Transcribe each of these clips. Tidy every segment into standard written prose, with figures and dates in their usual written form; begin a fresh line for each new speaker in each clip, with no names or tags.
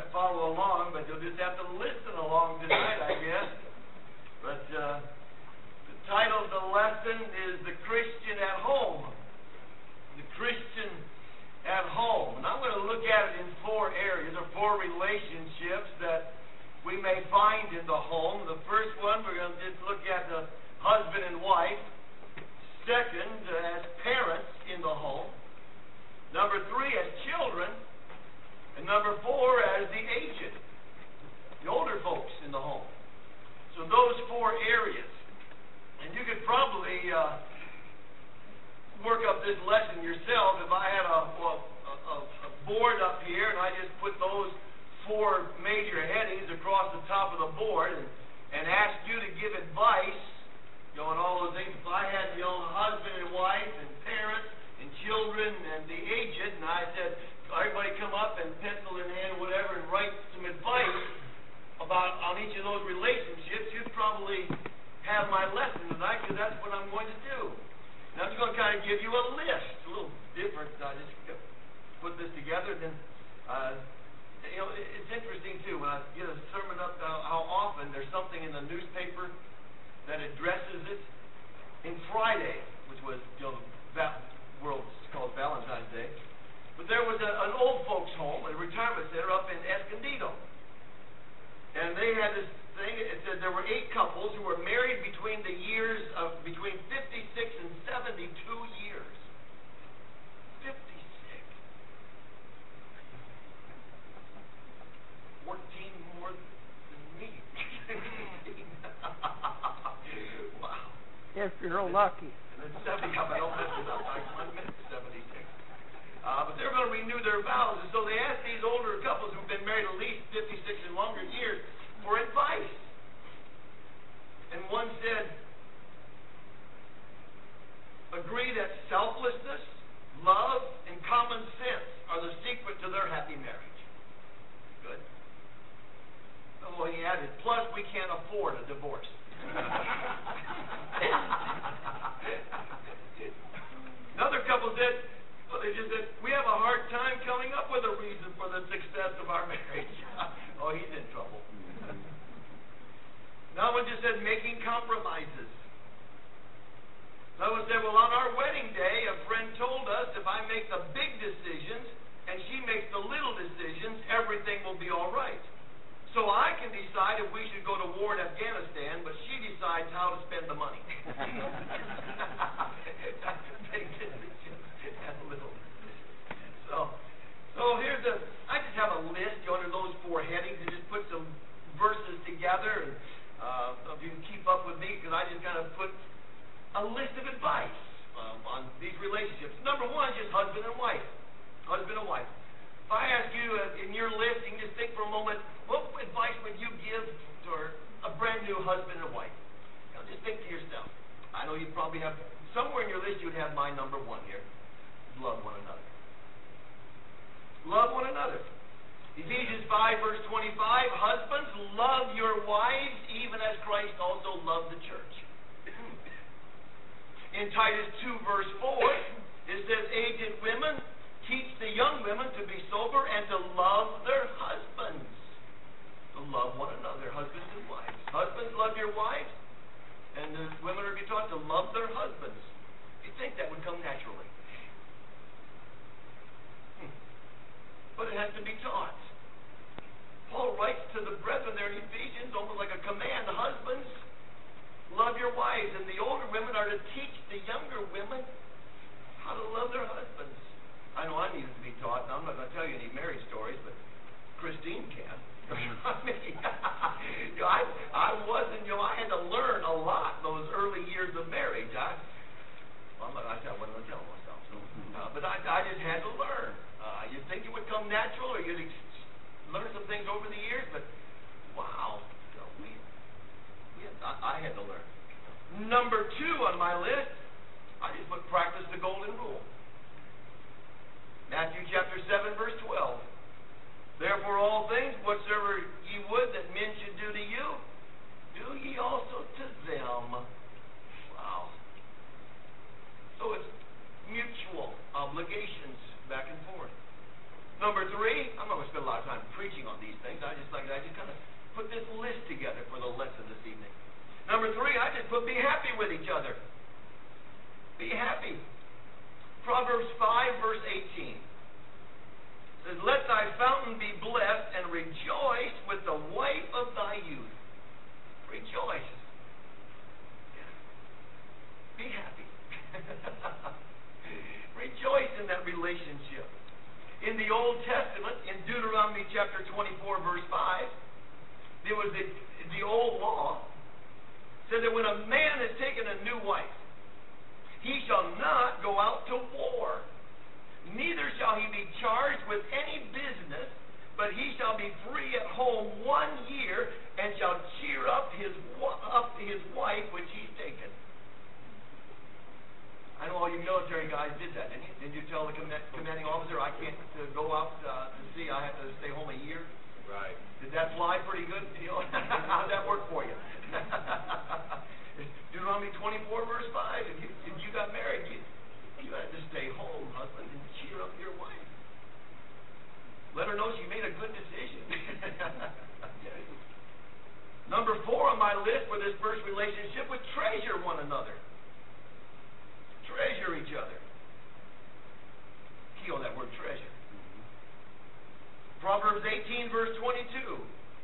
follow along, but you'll just have to listen along tonight, I guess. But the title of the lesson is The Christian at Home. The Christian at Home. And I'm going to look at it in four areas, or four relationships that we may find in the home. The first one, we're going to just look at the husband and wife. Second, as parents in the home. Number three, as children. And number four, as the aged, the older folks in the home. So those four areas. And you could probably work up this lesson yourself if I had a board up here and I just put those four major headings across the top of the board and asked you to give advice, and all those things. If I had husband and wife and parents and children and the aged, and I said, everybody come up and pencil in hand or whatever and write some advice on each of those relationships, you'd probably have my lesson tonight, because that's what I'm going to do. And I'm just going to kind of give you a list, a little different. I just put this together, and then it's interesting too when I get a sermon up how often there's something in the newspaper that addresses it. In Friday, which was that world's called Valentine's Day, but there was an old folks home, a retirement center up in Escondido, and they had this thing. It said there were 8 couples who were married between the years of between 56 and 72 years. 56. 14 more than me. Wow.
If you're lucky.
And then 70, I don't mess it up. I meant 76. But they're going to renew their vows, and so they asked these older couples who've been married at least 56 and longer years for advice. And one said, agree that selflessness, love, and common sense are the secret to their happy marriage. Good. Oh, he added, plus we can't afford a divorce. Another couple said, they just said, we have a hard time coming up with a reason for the success of our marriage. Oh, he's in trouble. Another one just said, making compromises. Another one said, well, on our wedding day, a friend told us if I make the big decisions and she makes the little decisions, everything will be all right. So I can decide if we should go to war in Afghanistan, but she decides how to spend the money. That's a big decision. That's a little decision. So here's I just have a list under those 4 headings and just put some verses together. And if you can keep up with me, because I just kind of put a list of advice on these relationships. Number 1 is just husband and wife. Husband and wife. If I ask you in your list, you can just think for a moment, what advice would you give to a brand new husband and wife? Just think to yourself. I know you probably have, somewhere in your list you would have my number 1 here. Love one another. Love one another. Ephesians 5, verse 25, husbands, love your wives, even as Christ also loved the church. In Titus 2, verse 4, it says, aged women, teach the young women to be sober and to love their husbands. To love one another, husbands and wives. Husbands, love your wives, and the women are to be taught to love their husbands. You'd think that would come naturally. But it has to be taught. Paul writes to the brethren there in Ephesians, almost like a command, husbands, love your wives, and the older women are to teach the younger women how to love their husbands. I know I needed to be taught. Now, I'm not going to tell you any marriage stories, but Christine can. I mean, I wasn't, I had to learn a lot those early years of marriage. I wasn't going to tell myself. So, but I just had to learn. You'd think it would come natural, or you'd learn some things over the years, but wow, I had to learn. Number 2 on my list, I just put practice the golden rule. Matthew chapter 7, verse 12. Therefore all things, whatsoever ye would that men should do to you, do ye also to them. Wow. So it's mutual obligations back and forth. Number 3, I'm not going to spend a lot of time preaching on these things. I just kind of put this list together for the lesson this evening. Number 3, I just put be happy with each other. Be happy. Proverbs 5, verse 18 says, let thy fountain be blessed, and rejoice with the wife of thy youth. Rejoice. Yeah. Be happy. Rejoice in that relationship. In the Old Testament, in Deuteronomy chapter 24, verse 5, there was the old law, said that when a man has taken a new wife, he shall not go out to war, neither shall he be charged with any business, but he shall be free at home 1 year, and shall cheer up his wife which he's taken. I know all you military guys did that, didn't you? Didn't you tell the commanding officer, I can't go out to sea, I have to stay home a year?
Right.
Did that fly pretty good? How'd that work for you? Deuteronomy 24, verse 5, if you got married, you had to stay home, husband, and cheer up your wife. Let her know she made a good decision. Number 4 on my list for this first relationship was treasure one another. Treasure each other. Key on that word, treasure. Proverbs 18, verse 22.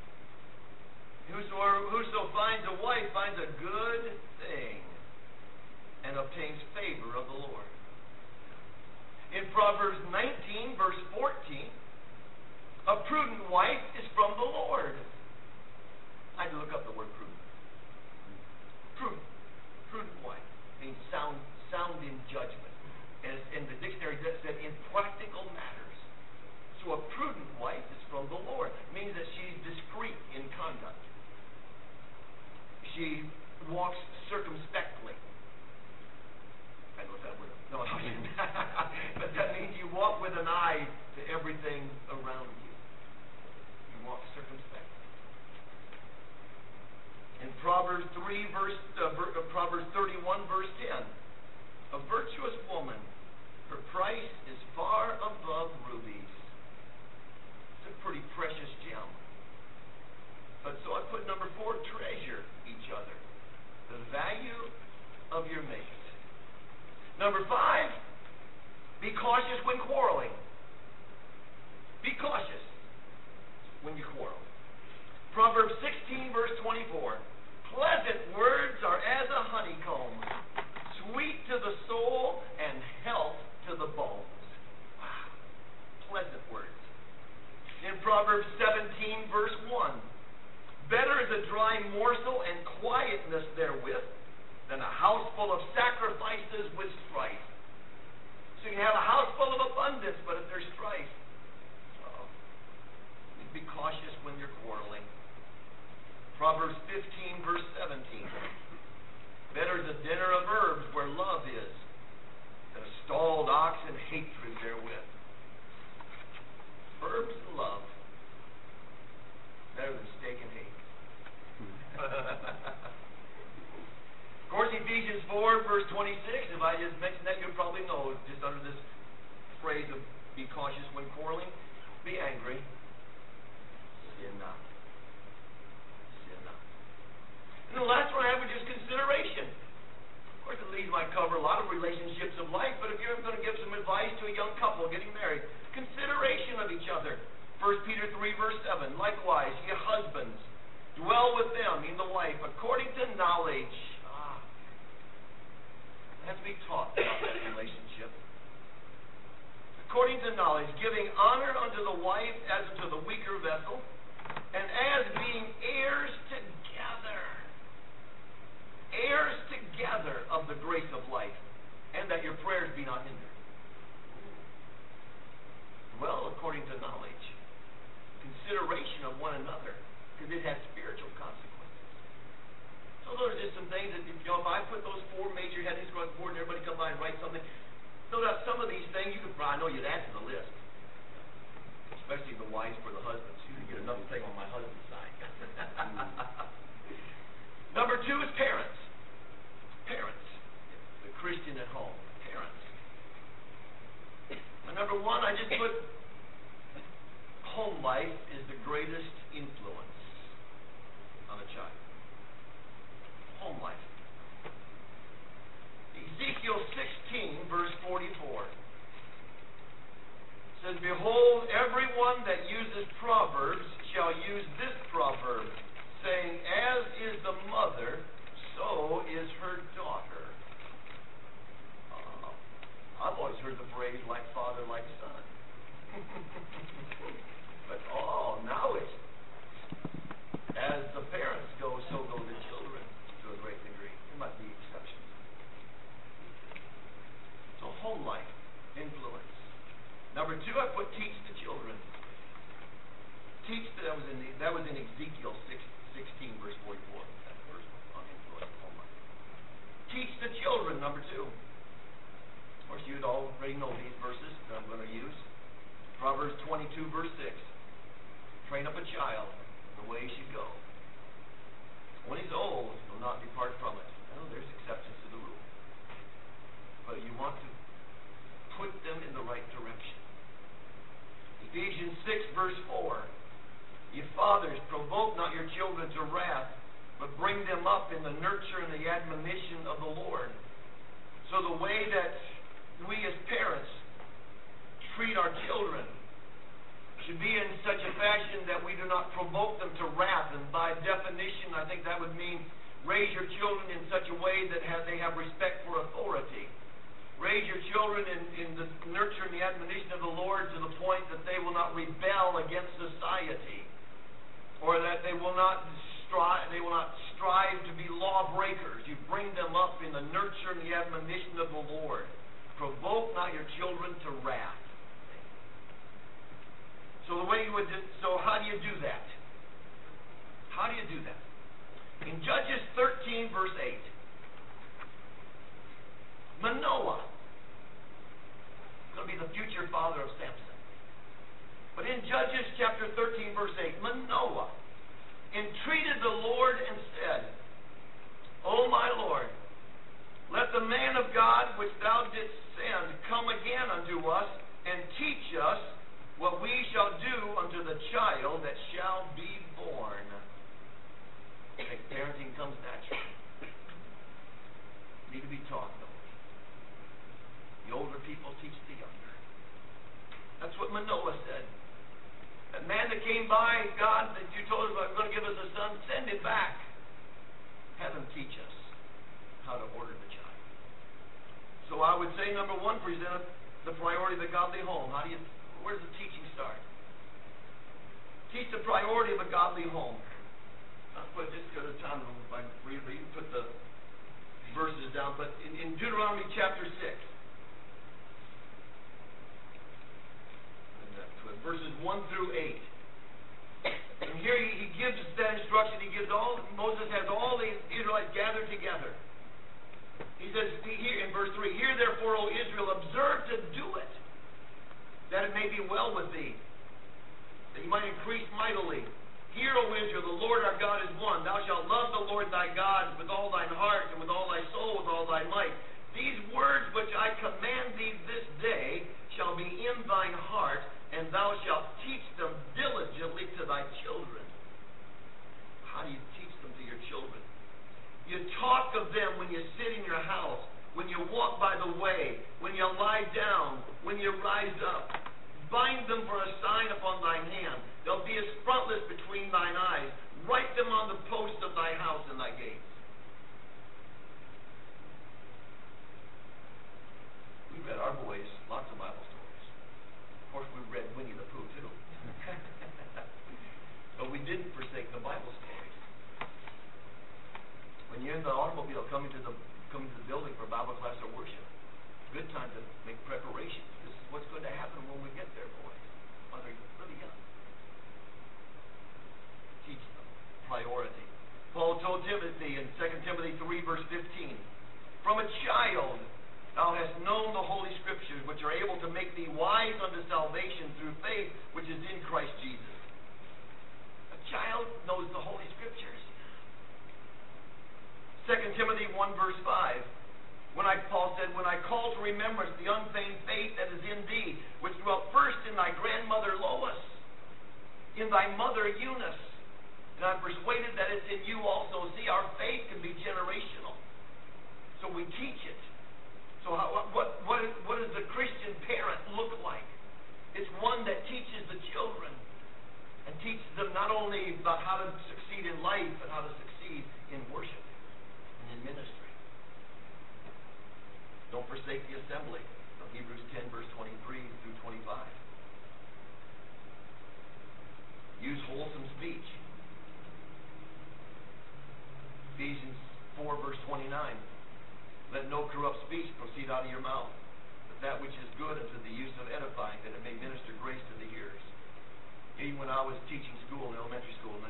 Whoso finds a wife finds a good thing and obtains favor of the Lord. In Proverbs 19, verse 14, a prudent wife is from the Lord. I had to look up the word prudent. Prudent wife means sound in judgment. And the dictionary said in practical matters. So a prudent wife is from the Lord. It means that she's discreet in conduct. She walks circumspectly. I know that word. No, I didn't. But that means you walk with an eye to everything around you. You walk circumspectly. In Proverbs 31, verse 10, a virtuous woman, her price is far above rubies. It's a pretty precious gem. But so I put number 4, treasure each other. The value of your mate. Number 5, be cautious when quarreling. Be cautious when you quarrel. Proverbs 16, verse 24. Pleasant words are as a honeycomb, sweet to the soul and health to the bones. Wow. Pleasant words. In Proverbs 17, verse 1. Better is a dry morsel and quietness therewith than a house full of sacrifices with strife. So you can have a house full of abundance, but if there's strife, be cautious when you're quarreling. Proverbs 15, verse 17. Better is a dinner of herbs where love is than a stalled ox and hatred therewith. Herbs and love. Better than steak and hate. Of course, Ephesians 4, verse 26, if I just mention that, you'll probably know, just under this phrase of be cautious when quarreling, be angry, sin not. Sin not. And the last one I have is just consideration. Of course, it leads might cover a lot of relationships of life, but if you're going to give some advice to a young couple getting married, consideration of each other. 1 Peter 3, verse 7, likewise, ye husbands, dwell with them, in the wife, according to knowledge. It has to be taught about that relationship. According to knowledge, giving honor unto the wife as unto the weaker vessel, and as being heirs together. Heirs together of the grace of life, and that your prayers be not hindered. Well, according to knowledge, consideration of one another, because it has spiritual consequences. So those are just some things that, if I put those 4 major headings across the board and everybody come by and write something, so that some of these things, you could probably, I know you'd add to the list. Especially the wives for the husbands. You can get another thing on my husband's side. Number 2 is parents. Parents. The Christian at home. Parents. And number 1, I just put That was in Ezekiel 16, verse 44. That first one on influence. Oh my. Teach the children, number 2. Of course, you'd already know these verses that I'm going to use. Proverbs 22, verse 6. Train up a child in the way he should go. When he's old, he'll not depart from it. Well, there's exceptions to the rule. But you want to put them in the right direction. Ephesians 6, verse 4. Ye fathers, provoke not your children to wrath, but bring them up in the nurture and the admonition of the Lord. So the way that we as parents treat our children should be in such a fashion that we do not provoke them to wrath. And by definition, I think that would mean raise your children in such a way that they have respect for authority. Raise your children in the nurture and the admonition of the Lord to the point that they will not rebel against society, or that they will not strive to be lawbreakers. You bring them up in the nurture and the admonition of the Lord. Provoke not your children to wrath. So how do you do that? How do you do that? In Judges 13, verse 8, Manoah, going to be the future father of Samson. But in Judges chapter 13, verse 8, Manoah entreated the Lord and said, O my Lord, let the man of God which thou didst send come again unto us, and teach us what we shall do unto the child that shall be born. I think parenting comes naturally. Need to be taught, though. The older people teach the younger. That's what Manoah said. That man that came by, God, that you told us was going to give us a son, send him back. Have him teach us how to order the child. So I would say, number 1, present the priority of the godly home. Where does the teaching start? Teach the priority of a godly home. I'll put just go to time if I read, you can put the verses down. But in Deuteronomy chapter 6, verses 1 through 8. And here he gives that instruction. Moses has all the Israelites gathered together. He says here in verse 3, Hear therefore, O Israel, observe to do it, that it may be well with thee, that you might increase mightily. Hear, O Israel, the Lord our God is one. Thou shalt love the Lord thy God with all thine heart, and with all thy soul, with all thy might. These words which I command thee this day shall be in thine heart, and thou shalt teach them diligently to thy children. How do you teach them to your children? You talk of them when you sit in your house, when you walk by the way, when you lie down, when you rise up. Bind them for a sign upon thine hand. They'll be as frontlets between thine eyes. Write them on the posts of thy house and thy gates. We read our boys lots of Bible stories. Of course, we read Winnie the Pooh, too. But we didn't forsake the Bible stories. When you're in the automobile coming to the building for Bible class or worship, good time to make preparations. This is what's going to happen when we get there, boys. When they're really young. Teach them. Priority. Paul told Timothy in 2 Timothy 3, verse 15, From a child thou hast known the Holy Scriptures, which are able to make thee wise unto salvation through faith, which is in Christ Jesus. A child knows the Holy Scriptures. 2 Timothy 1, verse 5, Paul said, When I call to remembrance the unfeigned faith that is in thee, which dwelt first in thy grandmother Lois, in thy mother Eunice, and I'm persuaded that it's in you also. See, our faith can be generational. So we teach it. So what does the Christian parent look like? It's one that teaches the children and teaches them not only about how to succeed in life, but how to succeed in worship and in ministry. Don't forsake the assembly. Hebrews 10, verse 23 through 25. Use wholesome speech. Ephesians 4, verse 29. Let no corrupt speech proceed out of your mouth, but that which is good unto the use of edifying, that it may minister grace to the hearers. Even when I was teaching school in elementary school in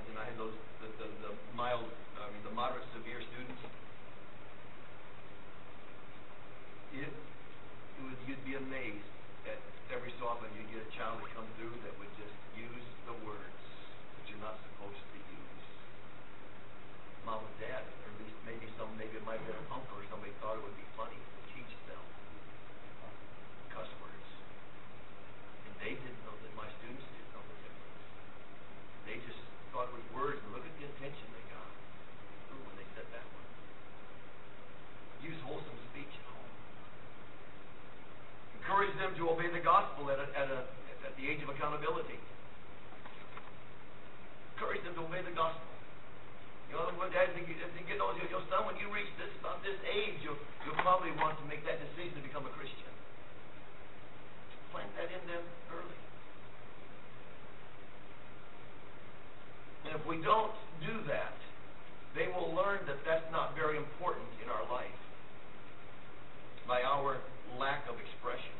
knows, your son, when you reach about this age, you'll probably want to make that decision to become a Christian. Plant that in them early. And if we don't do that, they will learn that that's not very important in our life by our lack of expression.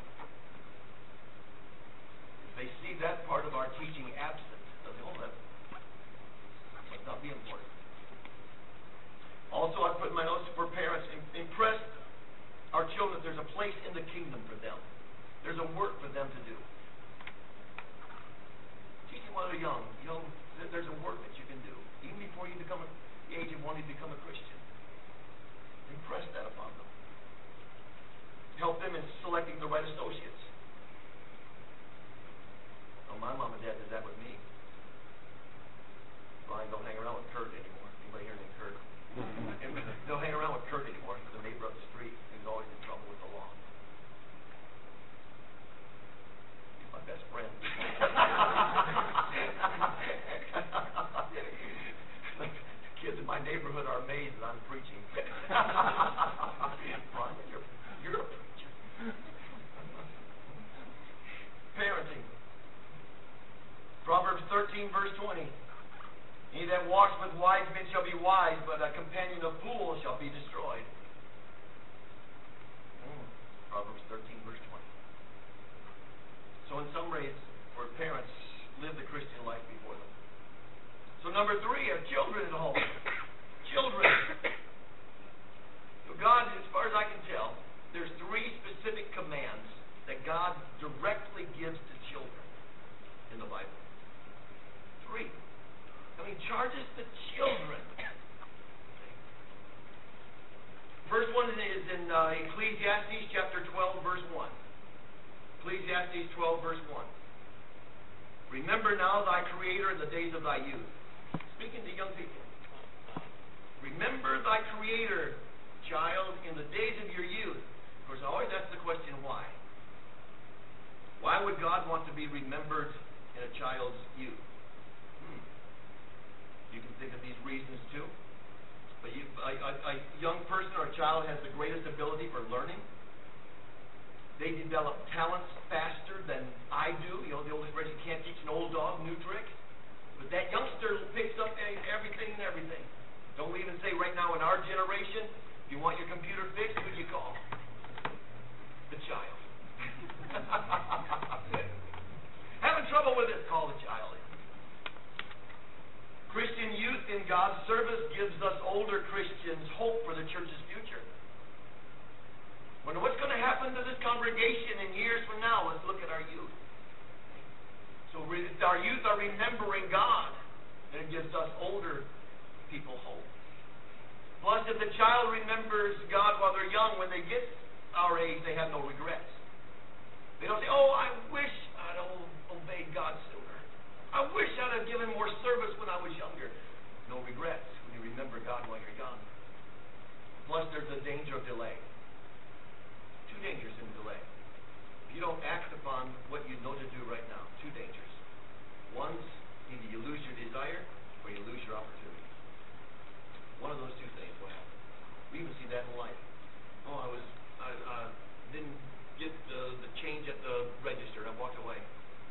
If they see that part of our teaching absent, they'll say, oh, that must not be important. Also, I put in my notes for parents, impress our children that there's a place in the kingdom for them. There's a work for them to do. Teach them while they're young. There's a work that you can do. Even before you become the age of wanting to become a Christian. Impress that upon them. Help them in selecting the right associates. Oh, my mom and dad did that with me. Brian, don't hang around with Kurt anymore. Anybody here named Kurt? Don't hang around with Kurt anymore. He's the neighbor up the street. He's always in trouble with the law. He's my best friend. Kids in my neighborhood are amazed that I'm preaching. Brian, you're a preacher. Parenting. Proverbs 13, verse 20. He that walks with wise men shall be wise, but a companion of fools shall be destroyed. Proverbs 13, verse 20. So in some ways, for parents, live the Christian life before them. So number 3, have children at home. Children. So God, as far as I can tell, there's 3 specific commands that God directly gives to children in the Bible. 3. He charges the children. First one is in Ecclesiastes chapter 12, verse 1. Ecclesiastes 12, verse 1. Remember now thy Creator in the days of thy youth. Speaking to young people. Remember thy Creator, child, in the days of your youth. Of course, I always ask the question, why? Why would God want to be remembered in a child's youth? You can think of these reasons too. But a young person or a child has the greatest ability for learning. They develop talents faster than I do. You know, the old expression, you can't teach an old dog new tricks. But that youngster picks up everything and everything. Don't we even say right now in our generation, if you want your computer fixed, who do you call? The child. Having trouble with it, call the child. Christian youth in God's service gives us older Christians hope for the church's future. Wonder what's going to happen to this congregation in years from now. Let's look at our youth. So our youth are remembering God, and it gives us older people hope. Plus, if the child remembers God while they're young, when they get our age, they have no regrets. They don't say, oh, I wish I'd obeyed God sooner. I wish I'd have given more service when I was younger. No regrets when you remember God while you're young. Plus, there's a danger of delay. 2 dangers in delay. If you don't act upon what you know to do right now, 2 dangers. One's either you lose your desire or you lose your opportunity. One of those 2 things will happen. We even see that in life. Oh, I didn't get the change at the register. I walked away.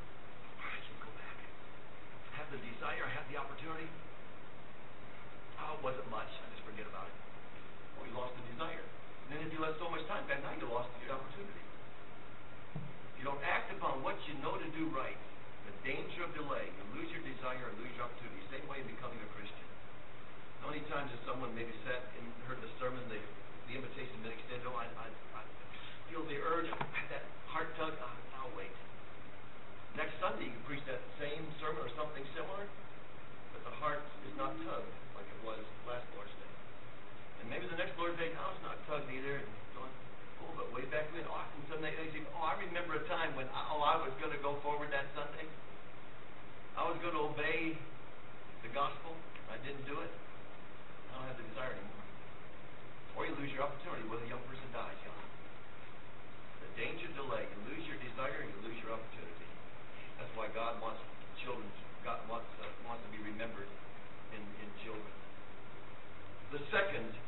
I have the desire, I have the opportunity. Oh, it wasn't much. I just forget about it. Well, you lost the desire. And then if you let so much time pass, now you lost the opportunity. If you don't act upon what you know to do right, the danger of delay, you lose your desire and lose your opportunity. Same way in becoming a Christian. How many times has someone maybe sat and heard the sermon, the invitation has been extended, oh, I feel the urge, that heart tug, I'll wait. Next Sunday, you can preach that same sermon or something similar, but the heart is not tugged like it was last Lord's Day. And maybe the next Lord's Day, now it's not tugged either. And going, oh, but way back when, often Sunday, they say, oh, I remember a time when I was going to go forward that Sunday. I was going to obey the gospel. I didn't do it. I don't have the desire anymore. Or you lose your opportunity when a young person dies young. The danger of delay, you lose your desire, you lose your opportunity. That's why God wants children. God wants to be remembered in children. The second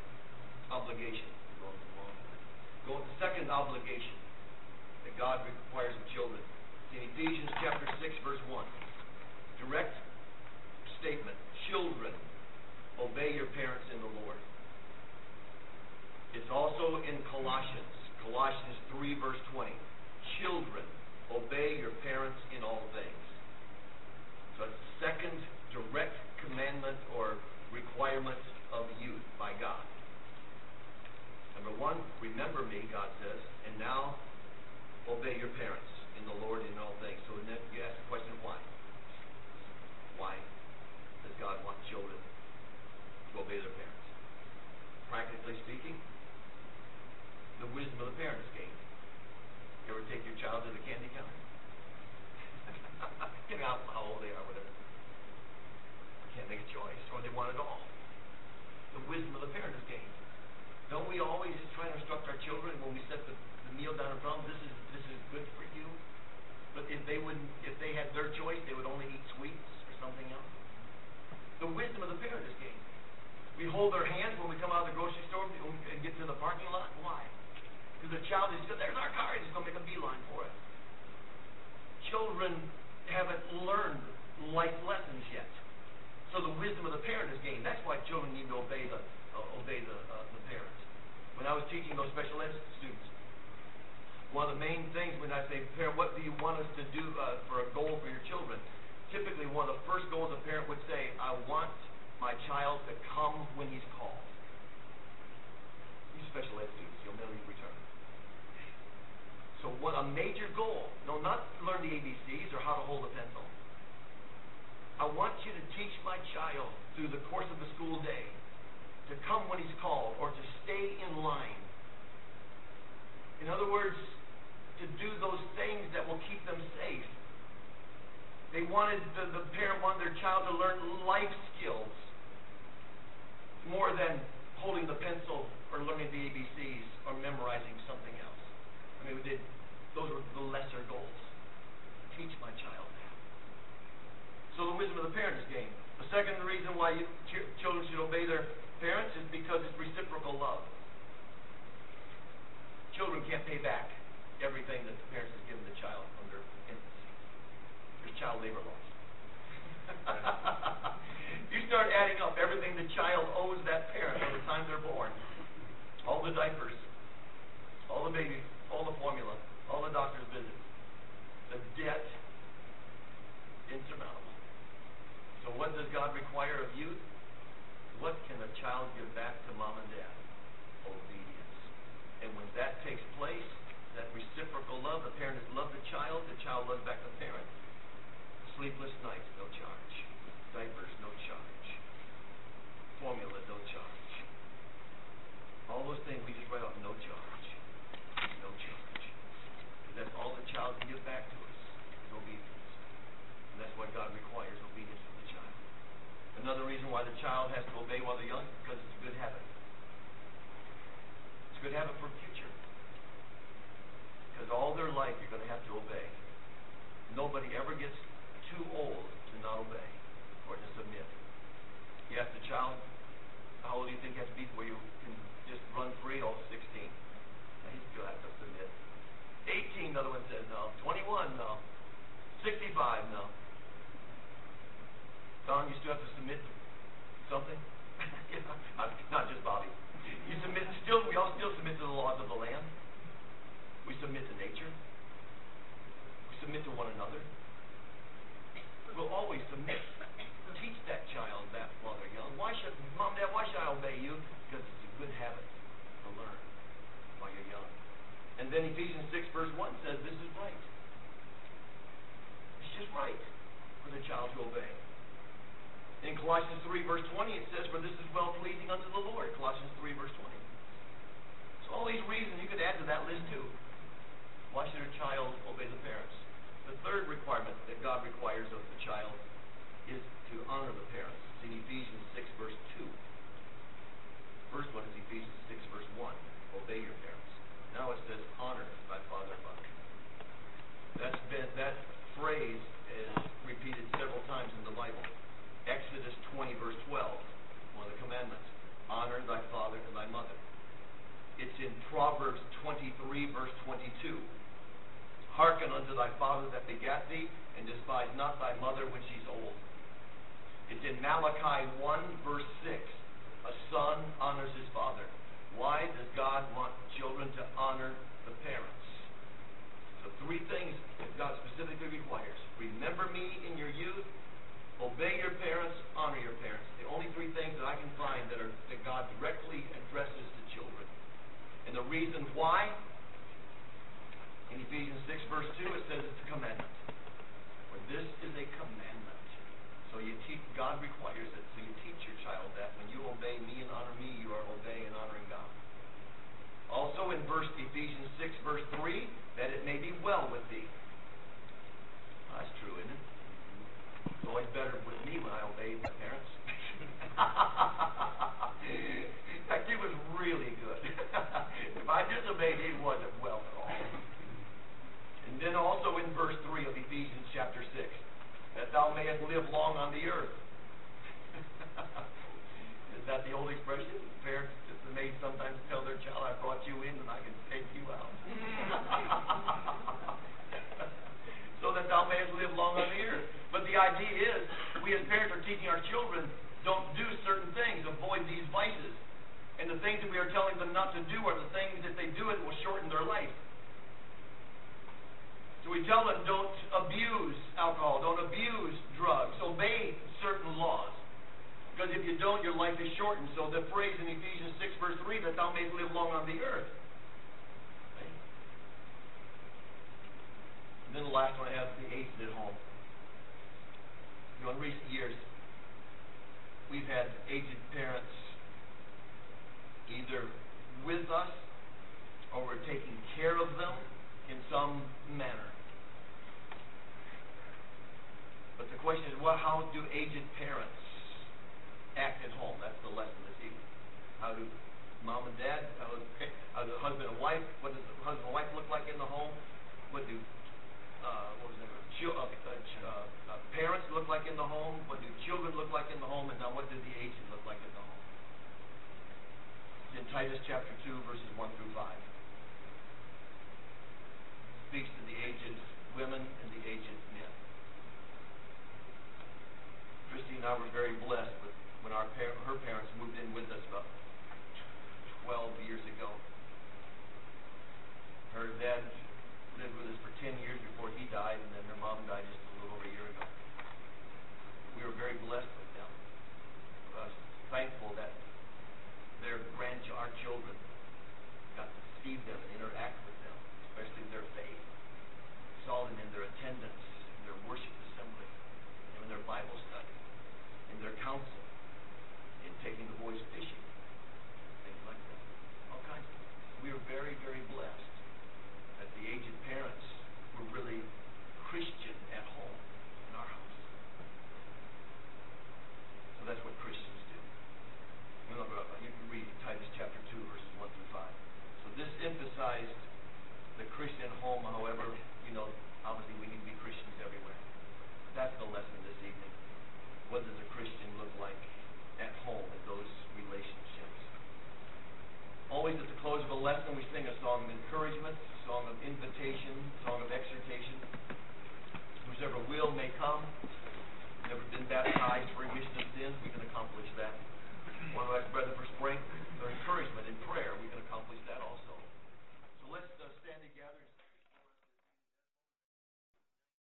obligation that God requires of children. In Ephesians chapter 6, verse 1, direct statement, children, obey your parents in the Lord. It's also in Colossians 3, verse 20, children, obey your parents in all things. So it's the second direct commandment or requirement of youth by God. Number one, remember me, God says, and now obey your parents in the Lord in all things. So then you ask the question, why? Why does God want children to obey their parents? Practically speaking, the wisdom of the parent is gained. You ever take your child to the candy counter? You know how old they are, whatever. Can't make a choice, or they want it all. The wisdom of the parent is gained. Don't we always try to instruct our children when we set the meal down in front of them, this is good for you? But if they had their choice, they would only eat sweets or something else. The wisdom of the parent is gained. We hold their hands when we come out of the grocery store and get to the parking lot. Why? Because the child is, there's our car, he's going to make a beeline for it. Children haven't learned life lessons yet. So the wisdom of the parent is gained. That's why children need to obey the parent. When I was teaching those special ed students, one of the main things when I say, parent, what do you want us to do for a goal for your children? Typically, one of the first goals a parent would say, I want my child to come when he's called. These special ed students, you'll never return. So what a major goal, no, not learn the ABCs or how to hold a pencil. I want you to teach my child through the course of the school day to come when he's called or to stay in line. In other words, to do those things that will keep them safe. The parent wanted their child to learn life skills more than holding the pencil or learning the ABCs or memorizing something else. I mean, those were the lesser goals. Teach my child that. So the wisdom of the parent is gained. The second reason why children should obey their parents is because it's reciprocal love. Children can't pay back everything that the parents has given the child from their infancy. There's child labor laws. You start adding up everything the child owes that parent from the time they're born. All the diapers, all the babies, all the formula, all the doctor's visits. The debt, insurmountable. So what does God require of youth? What can a child give back to mom and dad? Obedience. And when that takes place, that reciprocal love, the parent has loved the child loves back the parent. Sleepless nights, no charge. Diapers, no charge. Formula, no charge. All those things we just write off, no charge. No charge. Because that's all the child can give back to us, is obedience. And that's why God requires obedience from the child. Another reason why the child has to obey while they're young is because it's a good habit. It's a good habit for the future. Because all their life you're going to have to obey. Nobody ever gets too old to not obey or to submit. You ask the child, how old do you think you have to be before you can just run free? Oh, 16. Now you still have to submit. 18, another one says no. 21, no. 65, no. Don, you still have to submit to something? Not just Bobby. We all still submit to the laws of the land. We submit to nature. We submit to one another. We'll always submit. Teach that child that while they're young. Mom, Dad, why should I obey you? Because it's a good habit to learn while you're young. And then Ephesians 6 verse 1 says this is right. It's just right for the child to obey. In Colossians 3 verse 20 it says, for this is well pleasing unto the Lord. Colossians 3 verse 20. So all these reasons you could add to that list too. Why should a child obey the parents? The third requirement that God requires of the child is to honor the parents. It's in Ephesians 6 verse 2. First one is Ephesians 6 verse 1. Obey your parents. Now it says honor thy father and mother. That phrase is repeated several times in the Bible. Exodus 20 verse 12, one of the commandments. Honor thy father and thy mother. It's in Proverbs 23 verse hearken unto thy father that begat thee, and despise not thy mother when she's old. It's in Malachi 1, verse 6. A son honors his father. Why does God want children to honor the parents? So 3 things that God specifically requires. Remember me in your youth, obey your parents, honor your parents. The only 3 things that I can find that God directly addresses to children. And the reason why, in Ephesians 6, verse 2, it says it's a commandment. For this is a commandment. So God requires it. So you teach your child that when you obey me and honor me, you are obeying and honoring God. Also in Ephesians 6, verse 3, that it may be well with thee. That's true, isn't it? It's always better with me when I obey my parents. In fact, it was really good. If I disobeyed, it wasn't well at all. And then also in verse 3 of Ephesians chapter 6, that thou mayest live long on the earth. Is that the old expression? Parents may sometimes tell their child, I brought you in and I can take you out. So that thou mayest live long on the earth. But the idea is, we as parents are teaching our children, don't do certain things, avoid these vices. And the things that we are telling them not to do are the things that they do it will shorten their life. So we tell them, don't abuse alcohol, don't abuse drugs, obey certain laws. Because if you don't, your life is shortened. So the phrase in Ephesians 6, verse 3, that thou mayest live long on the earth. Okay. And then the last one I have, the aged at home. You know, in recent years, we've had aged parents either with us or we're taking care of them in some manner. But the question is, well, how do aged parents act at home? That's the lesson this evening. How do mom and dad, how do husband and wife, what does the husband and wife look like in the home? What do parents look like in the home? What do children look like in the home? And now what do the aged look like in the home? In Titus chapter 2, verses 1 through 5. Speaks to the aged women and the aged men. Christy and I were very blessed when her parents moved in with us about 12 years ago. Her dad lived with us for 10 years before he died, and then her mom died just a little over a year ago. We were very blessed with them. I was thankful that our children got to see them and interact with them, especially their faith. Saw them in their attendance, in their worship assembly, in their Bible study, in their counsel, in taking the boys fishing, things like that. All kinds of things. We were very, very blessed that the aged parents were really Christian at home in our house. So that's what Christians do. You can read Titus chapter 2, verses 1 through 5. So this emphasized the Christian home. However, obviously we need to be Christians everywhere. That's the lesson this evening. What does a Christian look like at home in those relationships? Always at the close of a lesson, we sing a song of encouragement, a song of invitation, a song of exhortation. Whosoever will may come.